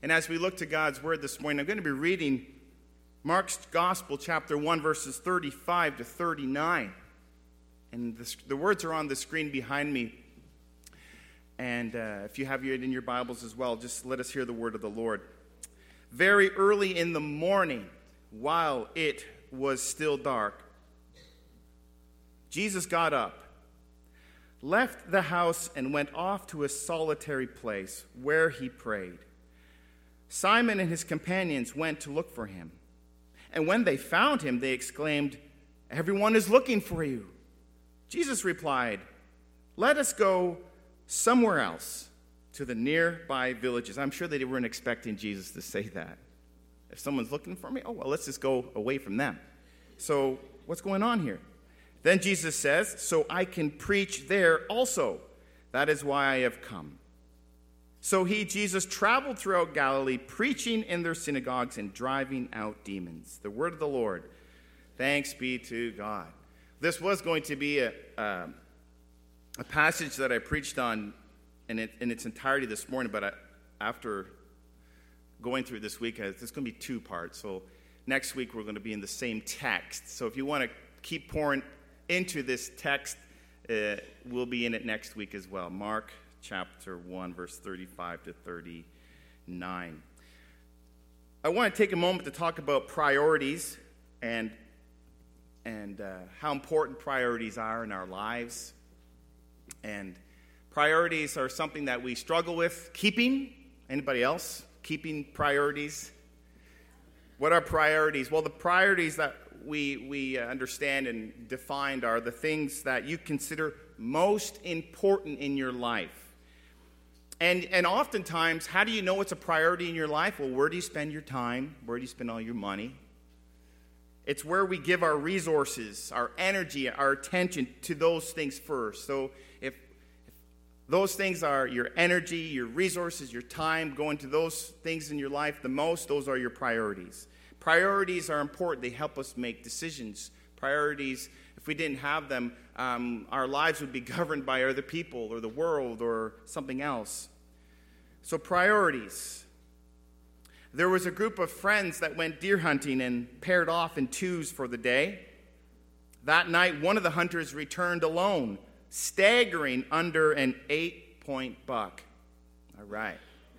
And as we look to God's word this morning, I'm going to be reading Mark's Gospel, chapter 1, verses 35 to 39. And the words are on the screen behind me. And if you have it in your Bibles as well, just let us hear the word of the Lord. Very early in the morning, while it was still dark, Jesus got up, left the house, and went off to a solitary place where he prayed. Simon and his companions went to look for him. And when they found him, they exclaimed, "Everyone is looking for you." Jesus replied, "Let us go somewhere else, to the nearby villages." I'm sure they weren't expecting Jesus to say that. If someone's looking for me, well, let's just go away from them. So what's going on here? Then Jesus says, "So I can preach there also. That is why I have come." So Jesus, traveled throughout Galilee, preaching in their synagogues and driving out demons. The word of the Lord. Thanks be to God. This was going to be a passage that I preached on in its entirety this morning, but after going through this week, there's going to be two parts. So next week we're going to be in the same text. So if you want to keep pouring into this text, we'll be in it next week as well. Mark chapter 1, verse 35 to 39. I want to take a moment to talk about priorities and how important priorities are in our lives. And priorities are something that we struggle with keeping. Anybody else? Keeping priorities? What are priorities? Well, the priorities that we understand and defined are the things that you consider most important in your life. And oftentimes, how do you know it's a priority in your life? Well, where do you spend your time? Where do you spend all your money? It's where we give our resources, our energy, our attention to those things first. So if those things are your energy, your resources, your time, going to those things in your life the most, those are your priorities. Priorities are important. They help us make decisions. Priorities, if we didn't have them, our lives would be governed by other people or the world or something else. So priorities. There was a group of friends that went deer hunting and paired off in twos for the day. That night, one of the hunters returned alone, staggering under an 8-point buck. All right.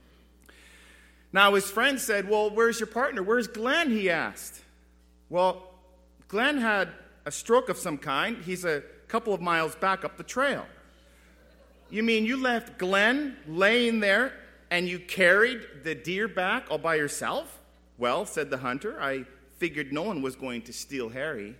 Now, his friend said, "Well, where's your partner? Where's Glenn?" he asked. Well, Glenn had a stroke of some kind. He's a couple of miles back up the trail. You mean you left Glenn laying there and you carried the deer back all by yourself? Well, said the hunter, I figured no one was going to steal Harry.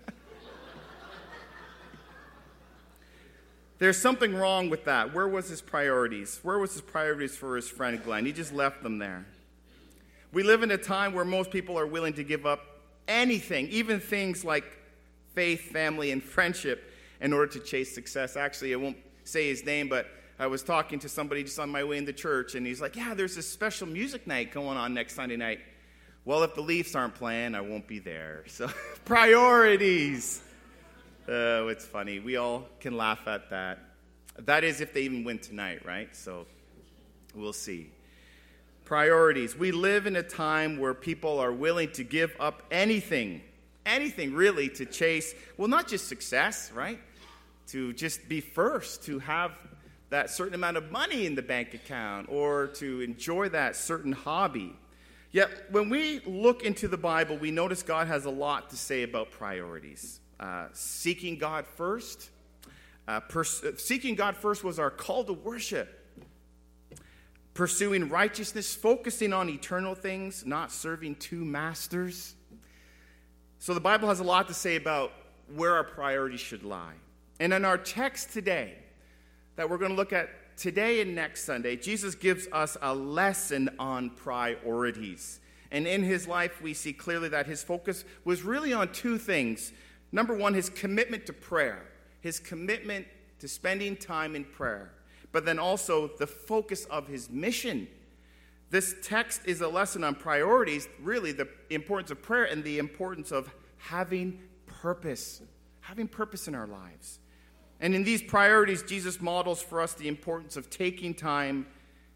There's something wrong with that. Where was his priorities? Where was his priorities for his friend Glenn? He just left them there. We live in a time where most people are willing to give up anything, even things like faith, family, and friendship in order to chase success. Actually, I won't say his name, but I was talking to somebody just on my way into church, and he's like, "Yeah, there's this special music night going on next Sunday night." Well, if the Leafs aren't playing, I won't be there. So, priorities. Oh, it's funny. We all can laugh at that. That is if they even win tonight, right? So, we'll see. Priorities. We live in a time where people are willing to give up anything really to chase, well, not just success, right? To just be first, to have that certain amount of money in the bank account, or to enjoy that certain hobby. Yet, when we look into the Bible, we notice God has a lot to say about priorities. Seeking God first. Seeking God first was our call to worship. Pursuing righteousness, focusing on eternal things, not serving two masters. So the Bible has a lot to say about where our priorities should lie. And in our text today, that we're going to look at today and next Sunday, Jesus gives us a lesson on priorities. And in his life, we see clearly that his focus was really on two things. Number one, his commitment to prayer, his commitment to spending time in prayer, but then also the focus of his mission. This text is a lesson on priorities, really the importance of prayer and the importance of having purpose in our lives. And in these priorities, Jesus models for us the importance of taking time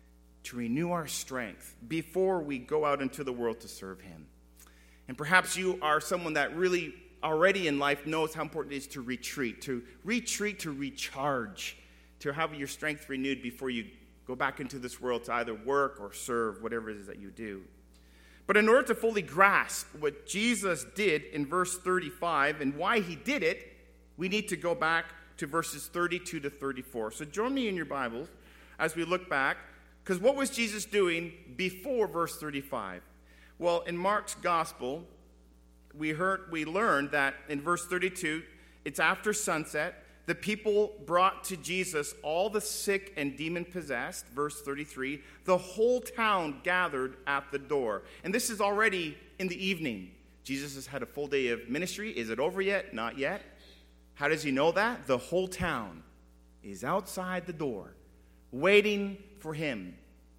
to renew our strength before we go out into the world to serve him. And perhaps you are someone that really already in life knows how important it is to retreat, to recharge, to have your strength renewed before you go back into this world to either work or serve, whatever it is that you do. But in order to fully grasp what Jesus did in verse 35 and why he did it, we need to go back to verses 32 to 34. So join me in your Bibles as we look back, because what was Jesus doing before verse 35? Well, in Mark's gospel, we learned that in verse 32, it's after sunset. The people brought to Jesus all the sick and demon-possessed, verse 33. The whole town gathered at the door. And this is already in the evening. Jesus has had a full day of ministry. Is it over yet? Not yet. How does he know that? The whole town is outside the door, waiting for him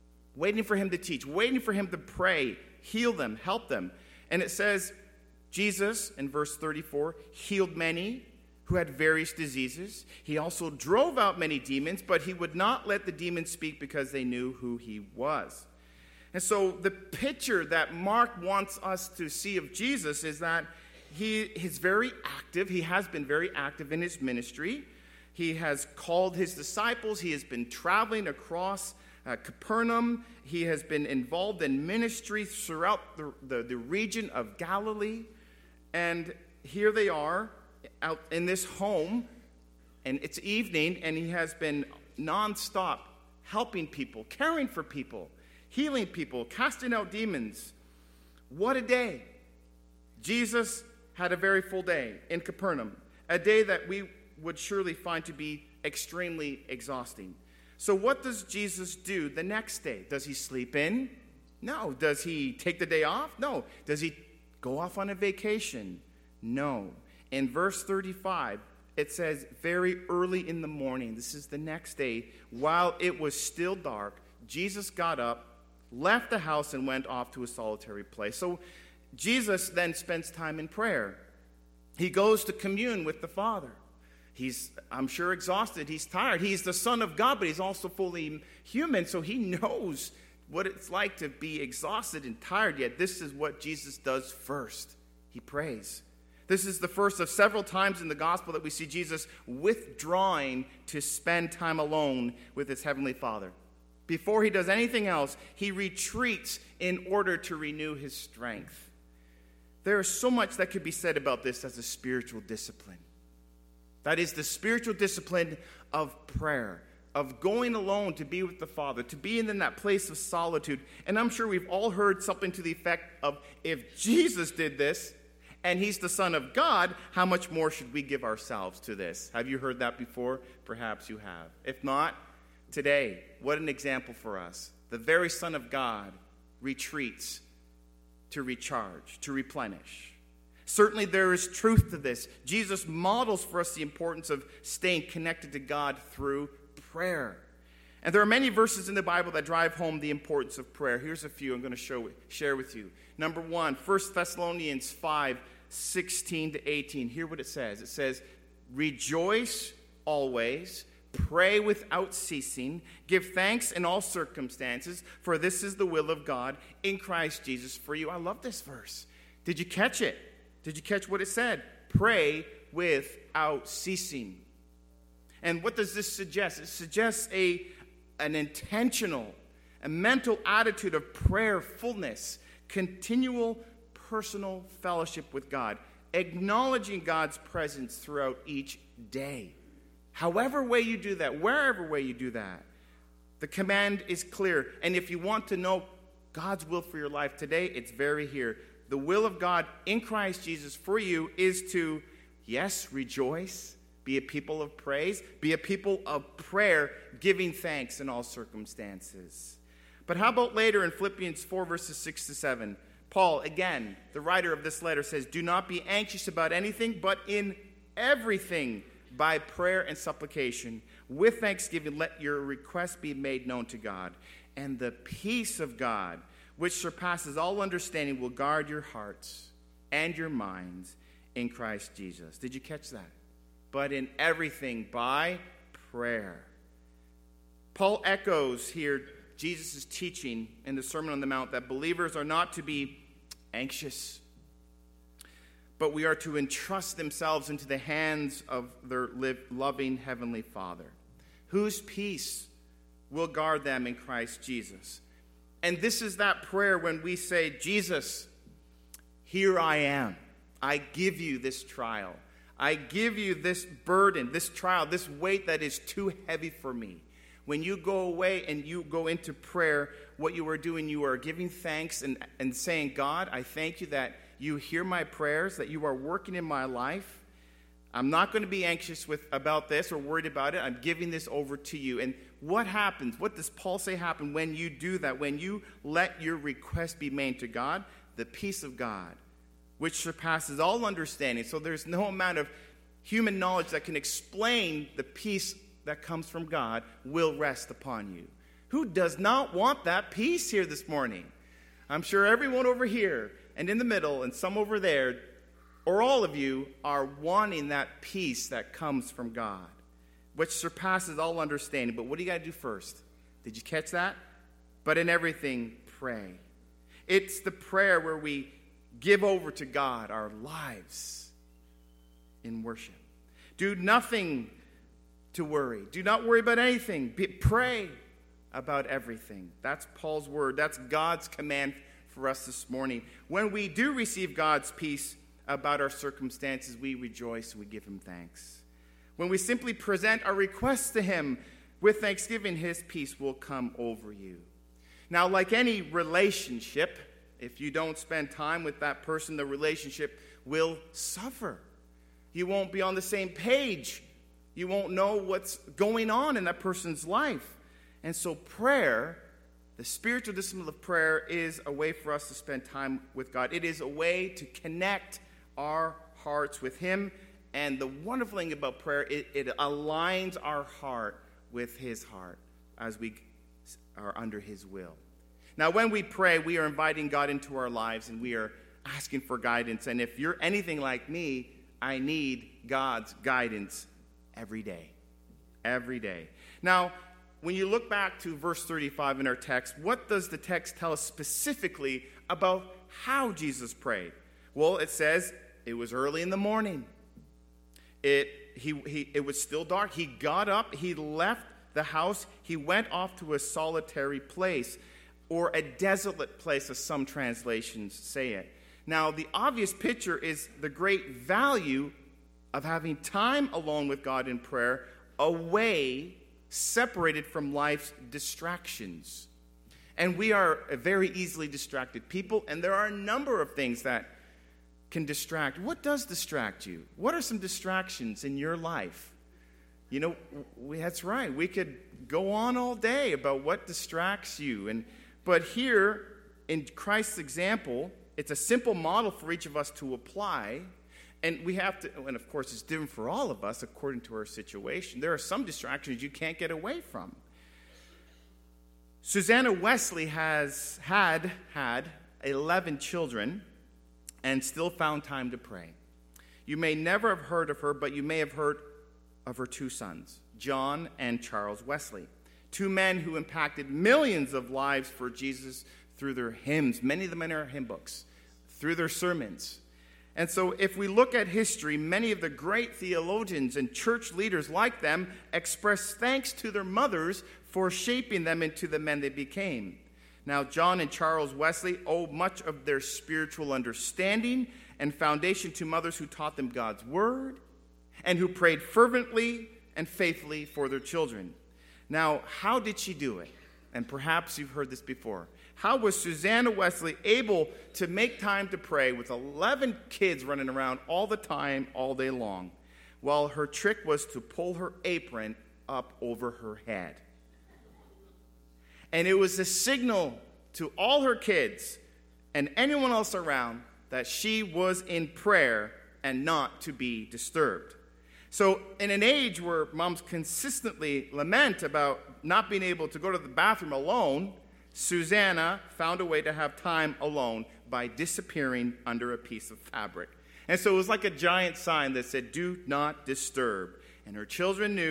to teach, waiting for him to pray, heal them, help them. And it says, Jesus, in verse 34, healed many who had various diseases. He also drove out many demons, but he would not let the demons speak because they knew who he was. And so the picture that Mark wants us to see of Jesus is that he is very active. He has been very active in his ministry. He has called his disciples. He has been traveling across Capernaum. He has been involved in ministry throughout the region of Galilee. And here they are out in this home, and it's evening, and he has been nonstop helping people, caring for people, healing people, casting out demons. What a day. Jesus had a very full day in Capernaum, a day that we would surely find to be extremely exhausting. So what does Jesus do the next day? Does he sleep in? No. Does he take the day off? No. Does he go off on a vacation? No. In verse 35, it says, very early in the morning, this is the next day, while it was still dark, Jesus got up, left the house, and went off to a solitary place. So Jesus then spends time in prayer. He goes to commune with the Father. He's, I'm sure, exhausted. He's tired. He's the Son of God, but he's also fully human, so he knows what it's like to be exhausted and tired. Yet this is what Jesus does first. He prays. This is the first of several times in the gospel that we see Jesus withdrawing to spend time alone with his heavenly Father. Before he does anything else, he retreats in order to renew his strength. There is so much that could be said about this as a spiritual discipline. That is the spiritual discipline of prayer, of going alone to be with the Father, to be in that place of solitude. And I'm sure we've all heard something to the effect of, if Jesus did this, and he's the Son of God, how much more should we give ourselves to this? Have you heard that before? Perhaps you have. If not, today, what an example for us. The very Son of God retreats to recharge, to replenish. Certainly there is truth to this. Jesus models for us the importance of staying connected to God through prayer. And there are many verses in the Bible that drive home the importance of prayer. Here's a few I'm going to share with you. Number 1, 1 Thessalonians 5:16 to 18. Hear what it says. It says, rejoice always, pray without ceasing, give thanks in all circumstances, for this is the will of God in Christ Jesus for you. I love this verse. Did you catch it? Did you catch what it said? Pray without ceasing. And what does this suggest? It suggests an intentional, a mental attitude of prayerfulness, continual personal fellowship with God, acknowledging God's presence throughout each day. However way you do that, wherever way you do that, the command is clear. And if you want to know God's will for your life today, it's very here. The will of God in Christ Jesus for you is to, yes, rejoice, be a people of praise, be a people of prayer, giving thanks in all circumstances. But how about later in Philippians 4, verses 6 to 7? Paul, again, the writer of this letter, says, do not be anxious about anything, but in everything, by prayer and supplication, with thanksgiving, let your requests be made known to God. And the peace of God, which surpasses all understanding, will guard your hearts and your minds in Christ Jesus. Did you catch that? But in everything by prayer. Paul echoes here Jesus' teaching in the Sermon on the Mount that believers are not to be anxious, but we are to entrust themselves into the hands of their loving Heavenly Father, whose peace will guard them in Christ Jesus. And this is that prayer when we say, Jesus, here I am. I give you this trial. I give you this burden, this trial, this weight that is too heavy for me. When you go away and you go into prayer, what you are doing, you are giving thanks and saying, God, I thank you that you hear my prayers, that you are working in my life. I'm not going to be anxious about this or worried about it. I'm giving this over to you. And what happens? What does Paul say happen when you do that? When you let your request be made to God, the peace of God, which surpasses all understanding. So there's no amount of human knowledge that can explain the peace that comes from God will rest upon you. Who does not want that peace here this morning? I'm sure everyone over here and in the middle and some over there, or all of you, are wanting that peace that comes from God, which surpasses all understanding. But what do you got to do first? Did you catch that? But in everything, pray. It's the prayer where we give over to God our lives in worship. Do nothing to worry. Do not worry about anything. Pray about everything. That's Paul's word. That's God's command for us this morning. When we do receive God's peace about our circumstances, we rejoice and we give him thanks. When we simply present our requests to him with thanksgiving, his peace will come over you. Now, like any relationship, if you don't spend time with that person, the relationship will suffer. You won't be on the same page. You won't know what's going on in that person's life. And so prayer, the spiritual discipline of prayer, is a way for us to spend time with God. It is a way to connect our hearts with him. And the wonderful thing about prayer, it aligns our heart with his heart as we are under his will. Now, when we pray, we are inviting God into our lives, and we are asking for guidance. And if you're anything like me, I need God's guidance every day. Every day. Now, when you look back to verse 35 in our text, what does the text tell us specifically about how Jesus prayed? Well, it says it was early in the morning. It was still dark. He got up. He left the house. He went off to a solitary place, or a desolate place, as some translations say it. Now, the obvious picture is the great value of having time alone with God in prayer, away, separated from life's distractions. And we are a very easily distracted people, and there are a number of things that can distract. What does distract you? What are some distractions in your life? You know, that's right. We could go on all day about what distracts you. But here, in Christ's example, it's a simple model for each of us to apply. And we have to, and of course it's different for all of us according to our situation. There are some distractions you can't get away from. Susanna Wesley had 11 children and still found time to pray. You may never have heard of her, but you may have heard of her two sons, John and Charles Wesley. Two men who impacted millions of lives for Jesus through their hymns, many of them in our hymn books, through their sermons. And so if we look at history, many of the great theologians and church leaders like them express thanks to their mothers for shaping them into the men they became. Now, John and Charles Wesley owe much of their spiritual understanding and foundation to mothers who taught them God's word and who prayed fervently and faithfully for their children. Now, how did she do it? And perhaps you've heard this before. How was Susanna Wesley able to make time to pray with 11 kids running around all the time, all day long? Well, her trick was to pull her apron up over her head. And it was a signal to all her kids and anyone else around that she was in prayer and not to be disturbed. So in an age where moms consistently lament about not being able to go to the bathroom alone, Susanna found a way to have time alone by disappearing under a piece of fabric. And so it was like a giant sign that said, "Do not disturb." And her children knew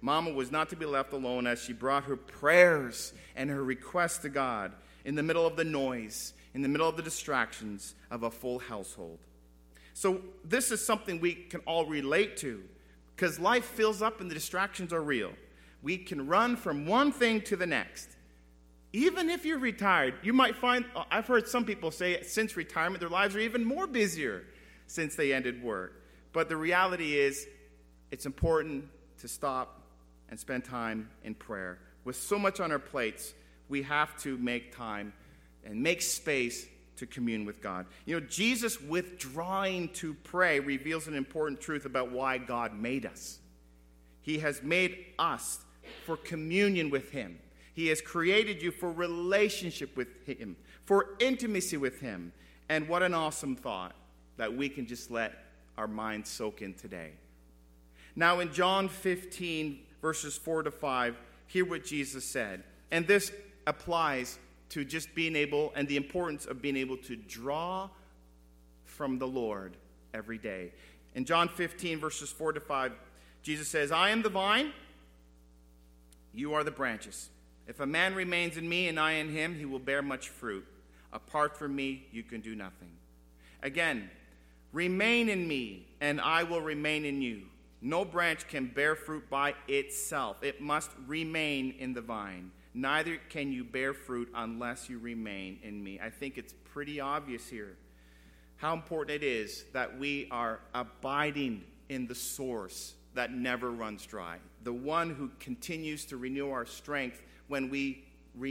Mama was not to be left alone as she brought her prayers and her requests to God in the middle of the noise, in the middle of the distractions of a full household. So this is something we can all relate to, because life fills up and the distractions are real. We can run from one thing to the next. Even if you're retired, you might find, I've heard some people say since retirement, their lives are even more busier since they ended work. But the reality is, it's important to stop and spend time in prayer. With so much on our plates, we have to make time and make space to commune with God. You know, Jesus withdrawing to pray reveals an important truth about why God made us. He has made us for communion with him. He has created you for relationship with him, for intimacy with him. And what an awesome thought that we can just let our minds soak in today. Now in John 15, verses 4 to 5, hear what Jesus said. And this applies to just being able, and the importance of being able to draw from the Lord every day. In John 15, verses 4 to 5, Jesus says, I am the vine, you are the branches. If a man remains in me and I in him, he will bear much fruit. Apart from me, you can do nothing. Again, remain in me, and I will remain in you. No branch can bear fruit by itself. It must remain in the vine. Neither can you bear fruit unless you remain in me. I think it's pretty obvious here how important it is that we are abiding in the source that never runs dry, the one who continues to renew our strength when we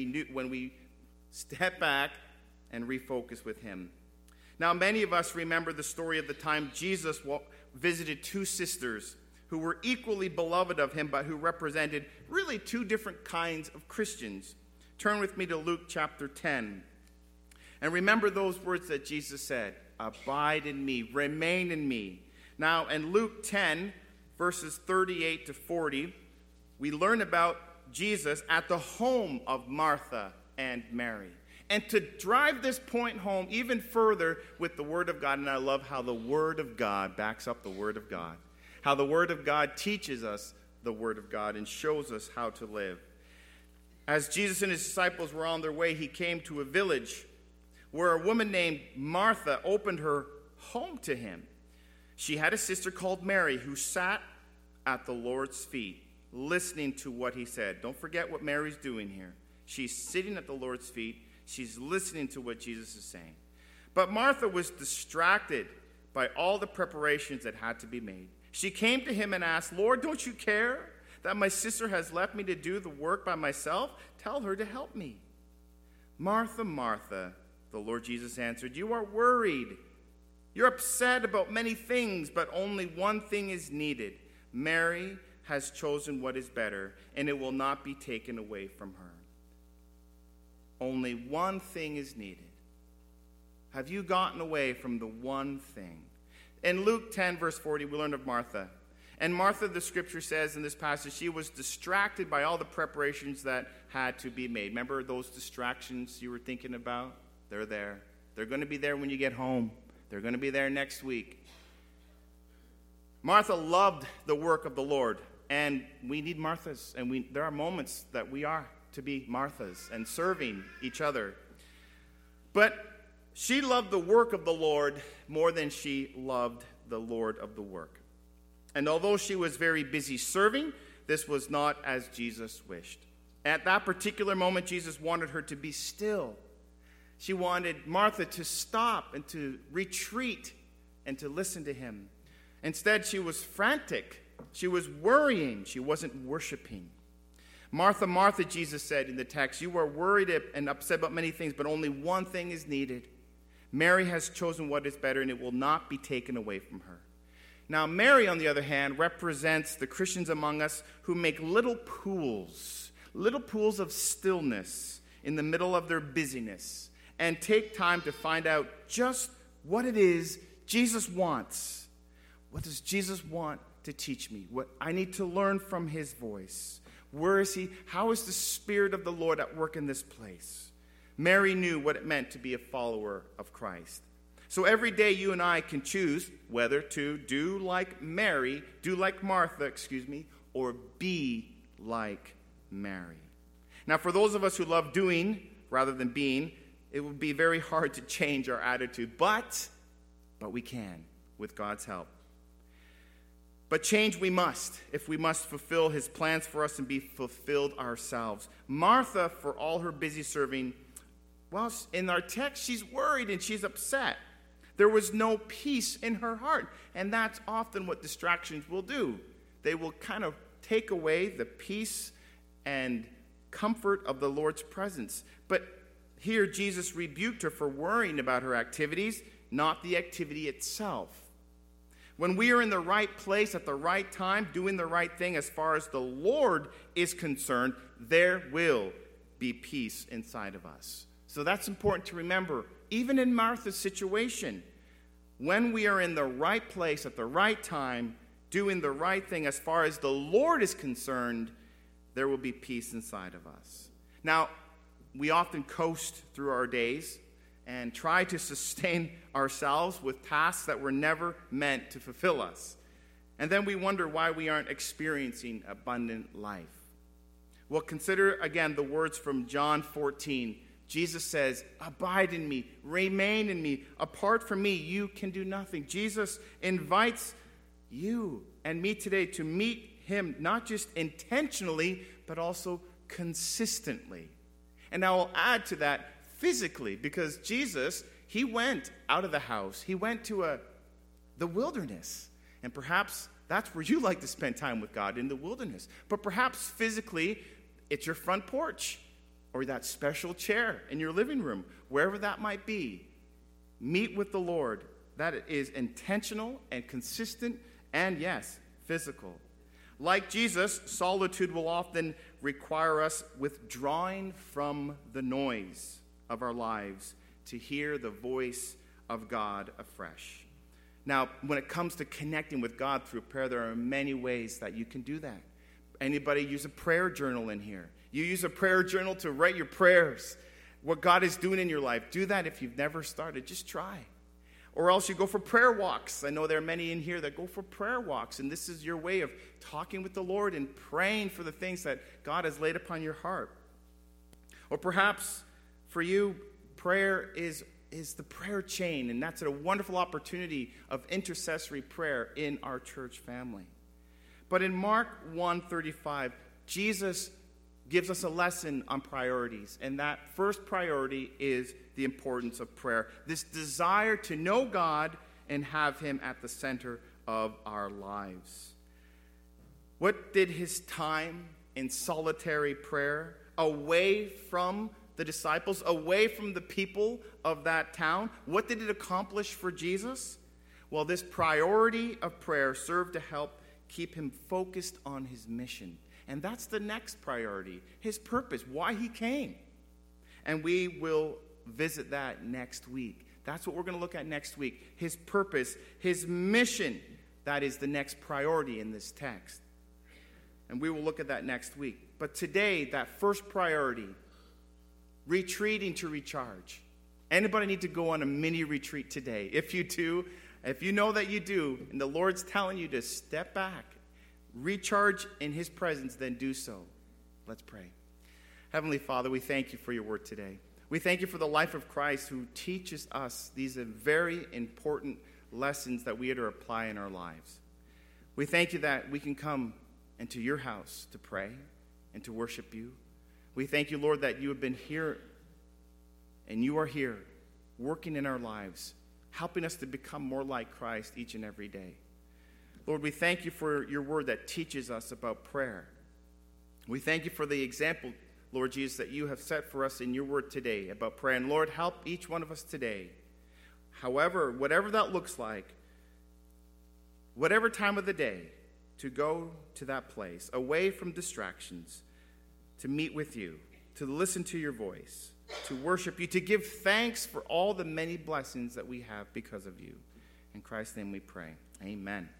step back and refocus with him. Now, many of us remember the story of the time Jesus visited two sisters who were equally beloved of him, but who represented really two different kinds of Christians. Turn with me to Luke chapter 10. And remember those words that Jesus said, abide in me, remain in me. Now, in Luke 10, verses 38 to 40, we learn about Jesus at the home of Martha and Mary. And to drive this point home even further with the Word of God, and I love how the Word of God backs up the Word of God, how the Word of God teaches us the Word of God and shows us how to live. As Jesus and his disciples were on their way, he came to a village where a woman named Martha opened her home to him. She had a sister called Mary who sat at the Lord's feet, listening to what he said. Don't forget what Mary's doing here. She's sitting at the Lord's feet. She's listening to what Jesus is saying. But Martha was distracted by all the preparations that had to be made. She came to him and asked, Lord, don't you care that my sister has left me to do the work by myself? Tell her to help me. Martha, Martha, the Lord Jesus answered, you are worried. You're upset about many things, but only one thing is needed. Mary has chosen what is better, and it will not be taken away from her. Only one thing is needed. Have you gotten away from the one thing? In Luke 10, verse 40, we learn of Martha. And Martha, the scripture says in this passage, she was distracted by all the preparations that had to be made. Remember those distractions you were thinking about? They're there. They're going to be there when you get home. They're going to be there next week. Martha loved the work of the Lord, and we need Marthas. And there are moments that we are to be Marthas and serving each other. But she loved the work of the Lord more than she loved the Lord of the work. And although she was very busy serving, this was not as Jesus wished. At that particular moment, Jesus wanted her to be still. She wanted Martha to stop and to retreat and to listen to him. Instead, she was frantic. She was worrying. She wasn't worshiping. Martha, Martha, Jesus said in the text, you are worried and upset about many things, but only one thing is needed. Mary has chosen what is better, and it will not be taken away from her. Now, Mary, on the other hand, represents the Christians among us who make little pools of stillness in the middle of their busyness, and take time to find out just what it is Jesus wants. What does Jesus want to teach me? What I need to learn from his voice. Where is he? How is the Spirit of the Lord at work in this place? Mary knew what it meant to be a follower of Christ. So every day you and I can choose whether to do like Martha, or be like Mary. Now, for those of us who love doing rather than being, it would be very hard to change our attitude, but we can with God's help. But change we must, if we must fulfill his plans for us and be fulfilled ourselves. Martha, for all her busy serving, well, in our text, she's worried and she's upset. There was no peace in her heart, and that's often what distractions will do. They will kind of take away the peace and comfort of the Lord's presence. But here, Jesus rebuked her for worrying about her activities, not the activity itself. When we are in the right place at the right time, doing the right thing as far as the Lord is concerned, there will be peace inside of us. So that's important to remember, even in Martha's situation. When we are in the right place at the right time, doing the right thing as far as the Lord is concerned, there will be peace inside of us. Now, we often coast through our days and try to sustain ourselves with tasks that were never meant to fulfill us. And then we wonder why we aren't experiencing abundant life. Well, consider again the words from John 14. Jesus says, "Abide in me, remain in me. Apart from me, you can do nothing." Jesus invites you and me today to meet him not just intentionally, but also consistently. And I will add to that physically, because Jesus, he went out of the house. He went to the wilderness. And perhaps that's where you like to spend time with God, in the wilderness. But perhaps physically, it's your front porch or that special chair in your living room, wherever that might be. Meet with the Lord. That is intentional and consistent and, yes, physical. Like Jesus, solitude will often require us withdrawing from the noise of our lives to hear the voice of God afresh. Now, when it comes to connecting with God through prayer, there are many ways that you can do that. Anybody use a prayer journal in here? You use a prayer journal to write your prayers, what God is doing in your life. Do that if you've never started. Just try. Or else you go for prayer walks. I know there are many in here that go for prayer walks, and this is your way of talking with the Lord and praying for the things that God has laid upon your heart. Or perhaps for you, prayer is the prayer chain, and that's a wonderful opportunity of intercessory prayer in our church family. But in Mark 1:35, Jesus gives us a lesson on priorities, and that first priority is the importance of prayer. This desire to know God and have him at the center of our lives. What did his time in solitary prayer, away from the disciples, away from the people of that town, what did it accomplish for Jesus? Well, this priority of prayer served to help keep him focused on his mission. And that's the next priority, his purpose, why he came. And we will visit that next week. That's what we're going to look at next week. His purpose, his mission. That is the next priority in this text. And we will look at that next week. But today, that first priority, retreating to recharge. Anybody need to go on a mini retreat today? If you do, if you know that you do, and the Lord's telling you to step back, recharge in his presence, then do so. Let's pray. Heavenly Father, we thank you for your word today. We thank you for the life of Christ who teaches us these very important lessons that we are to apply in our lives. We thank you that we can come into your house to pray and to worship you. We thank you, Lord, that you have been here and you are here working in our lives, helping us to become more like Christ each and every day. Lord, we thank you for your word that teaches us about prayer. We thank you for the example, Lord Jesus, that you have set for us in your word today about prayer. And Lord, help each one of us today. However, whatever that looks like, whatever time of the day, to go to that place, away from distractions, to meet with you, to listen to your voice, to worship you, to give thanks for all the many blessings that we have because of you. In Christ's name we pray. Amen.